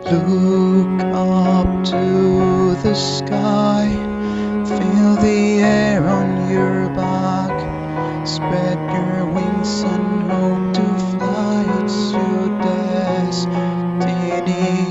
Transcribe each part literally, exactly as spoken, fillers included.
Look up to the sky, feel the air on your back, spread your wings and hope to fly. It's your destiny.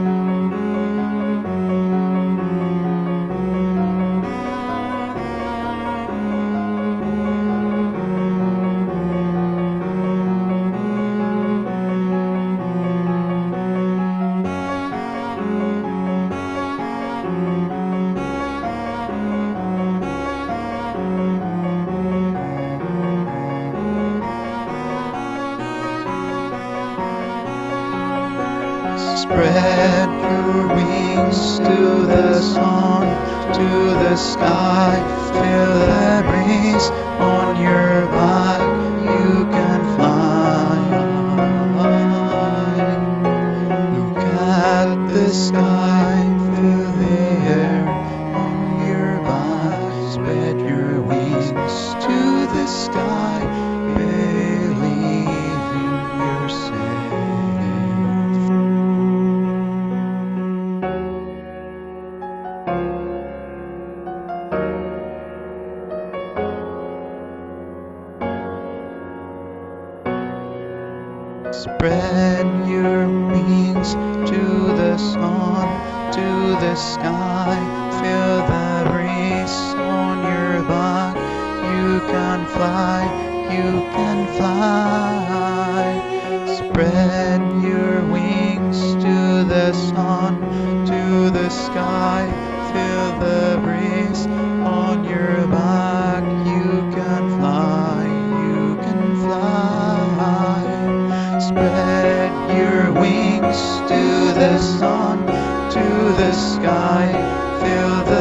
Spread your wings to the sun, to the sky. Feel the breeze on your back. You can fly. Look at the sky. Feel the air on your back. Spread your wings to the sky. Believe in yourself. Spread your wings to the sun, to the sky. Feel the breeze on your back. You can fly, you can fly. Spread your wings to the sun, to the sky. Feel the breeze on your back. You can fly, you can fly. Spread your wings to the sun, to the sky. Feel the